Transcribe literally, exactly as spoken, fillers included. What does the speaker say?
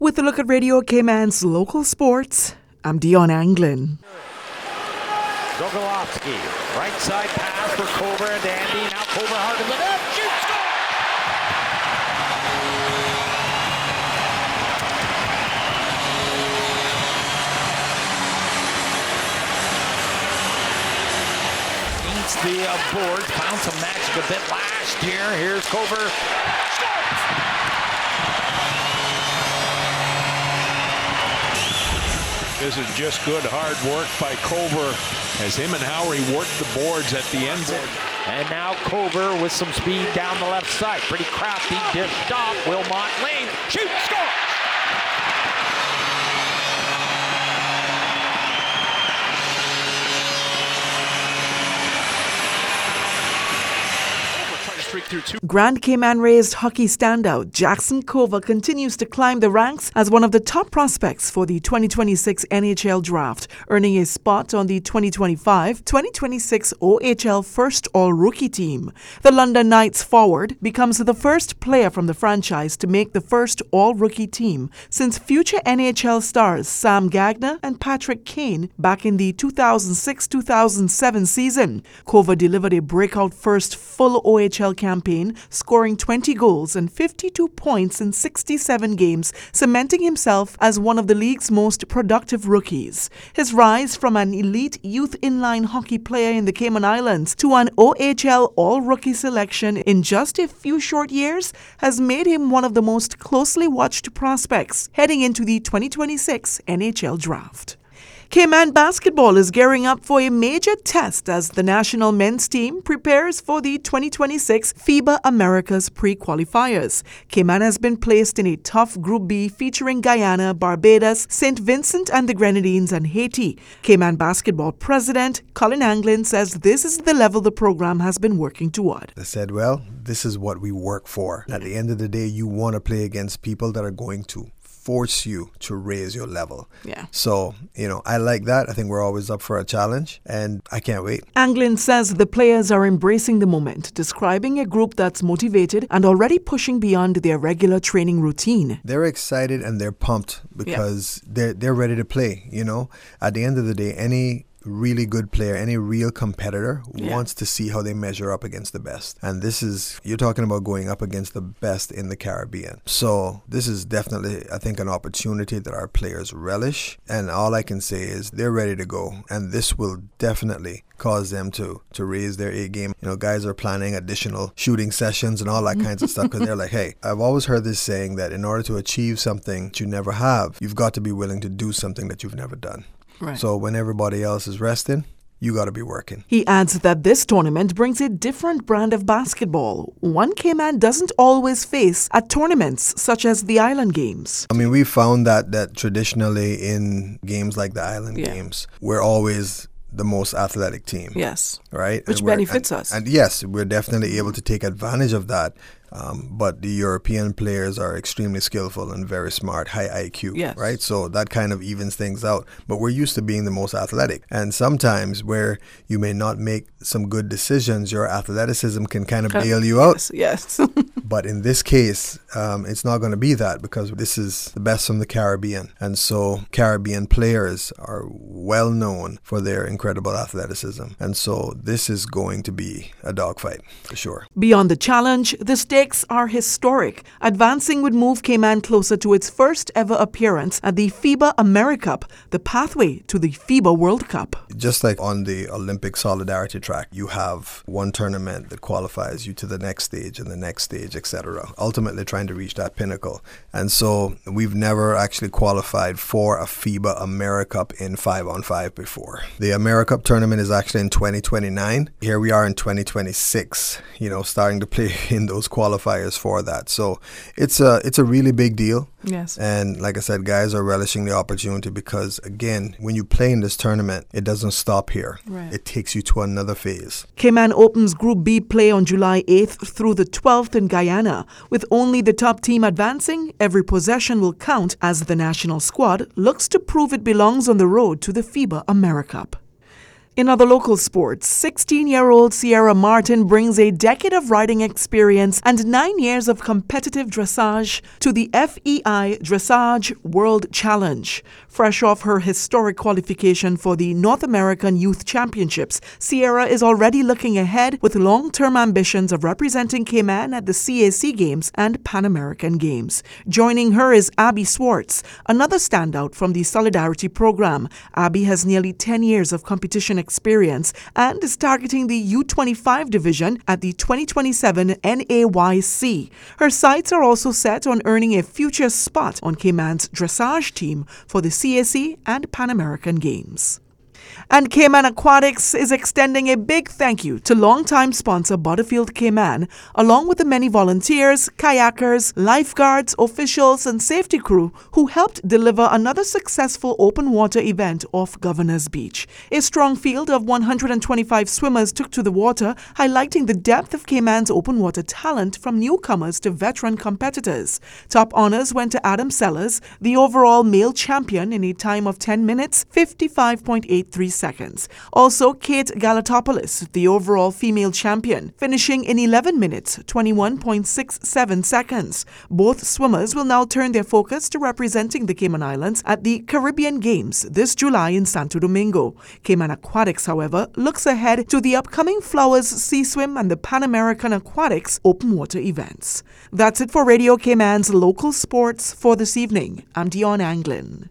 With a look at Radio Cayman's local sports, I'm Dion Anglin. Gogolovsky, right side pass for Cover and Andy. Now Cover hard to the net. Shoots, score! Eats the uh, board. Found some magic a bit last year. Here's Cover. This is just good hard work by Cover as him and Howery work the boards at the end. And now Cover with some speed down the left side. Pretty crafty dish stop. Wilmot Lane. Shoot, score! Grand Cayman-raised hockey standout Jackson Cover continues to climb the ranks as one of the top prospects for the twenty twenty-six N H L draft, earning a spot on the twenty twenty-five twenty twenty-six O H L First All-Rookie team. The London Knights forward becomes the first player from the franchise to make the first All-Rookie team since future N H L stars Sam Gagner and Patrick Kane back in the two thousand six two thousand seven season. Cover delivered a breakout first full O H L campaign, scoring twenty goals and fifty-two points in sixty-seven games, cementing himself as one of the league's most productive rookies. His rise from an elite youth inline hockey player in the Cayman Islands to an O H L all-rookie selection in just a few short years has made him one of the most closely watched prospects heading into the twenty twenty-six N H L draft. Cayman basketball is gearing up for a major test as the national men's team prepares for the twenty twenty-six FIBA Americas pre-qualifiers. Cayman has been placed in a tough Group B featuring Guyana, Barbados, Saint Vincent and the Grenadines and Haiti. Cayman basketball president Colin Anglin says this is the level the program has been working toward. They said, well, this is what we work for. At the end of the day, you want to play against people that are going to force you to raise your level. Yeah. So, you know, I like that. I think we're always up for a challenge, and I can't wait. Anglin says the players are embracing the moment, describing a group that's motivated and already pushing beyond their regular training routine. They're excited and they're pumped because yeah. they're they're ready to play, you know. At the end of the day, any really good player, any real competitor yeah. wants to see how they measure up against the best. And this is, you're talking about going up against the best in the Caribbean. So this is definitely, I think, an opportunity that our players relish. And all I can say is they're ready to go. And this will definitely cause them to to raise their A game. You know, guys are planning additional shooting sessions and all that kinds of stuff because they're like, hey, I've always heard this saying that in order to achieve something that you never have, you've got to be willing to do something that you've never done. Right. So when everybody else is resting, you got to be working. He adds that this tournament brings a different brand of basketball, one Cayman doesn't always face at tournaments such as the Island Games. I mean, we found that that traditionally in games like the Island yeah. Games, we're always the most athletic team. Yes. Right? Which and benefits and, us. And yes, we're definitely able to take advantage of that. Um, but the European players are extremely skillful and very smart, high I Q, yes. right? So that kind of evens things out. But we're used to being the most athletic. And sometimes where you may not make some good decisions, your athleticism can kind of bail you out. Yes. yes. But in this case, um, it's not going to be that because this is the best from the Caribbean. And so Caribbean players are well known for their incredible athleticism. And so this is going to be a dogfight for sure. Beyond the challenge, the stakes are historic. Advancing would move Cayman closer to its first ever appearance at the FIBA AmeriCup, the pathway to the FIBA World Cup. Just like on the Olympic solidarity track, you have one tournament that qualifies you to the next stage and the next stage, et cetera, ultimately trying to reach that pinnacle. And so we've never actually qualified for a FIBA AmeriCup in five on five before. The AmeriCup tournament is actually in twenty twenty-nine. Here we are in twenty twenty-six, you know, starting to play in those qualifiers for that. So it's a it's a really big deal. Yes. And like I said, guys are relishing the opportunity because, again, when you play in this tournament, it doesn't stop here. Right. It takes you to another phase. Cayman opens Group B play on July eighth through the twelfth in Guyana. With only the top team advancing, every possession will count as the national squad looks to prove it belongs on the road to the FIBA AmeriCup. In other local sports, sixteen-year-old Sierra Martin brings a decade of riding experience and nine years of competitive dressage to the F E I Dressage World Challenge. Fresh off her historic qualification for the North American Youth Championships, Sierra is already looking ahead with long-term ambitions of representing Cayman at the C A C Games and Pan American Games. Joining her is Abby Swartz, another standout from the Solidarity Program. Abby has nearly ten years of competition experience and is targeting the U twenty-five division at the twenty twenty-seven N A Y C. Her sights are also set on earning a future spot on Cayman's dressage team for the C A C and Pan American Games. And Cayman Aquatics is extending a big thank you to longtime sponsor Butterfield Cayman, along with the many volunteers, kayakers, lifeguards, officials, and safety crew who helped deliver another successful open water event off Governor's Beach. A strong field of one hundred twenty-five swimmers took to the water, highlighting the depth of Cayman's open water talent from newcomers to veteran competitors. Top honors went to Adam Sellers, the overall male champion in a time of ten minutes, fifty-five point eight three seconds. Also, Kate Galatopoulos, the overall female champion, finishing in eleven minutes, twenty-one point six seven seconds. Both swimmers will now turn their focus to representing the Cayman Islands at the Caribbean Games this July in Santo Domingo. Cayman Aquatics, however, looks ahead to the upcoming Flowers Sea Swim and the Pan American Aquatics open water events. That's it for Radio Cayman's local sports for this evening. I'm Dion Anglin.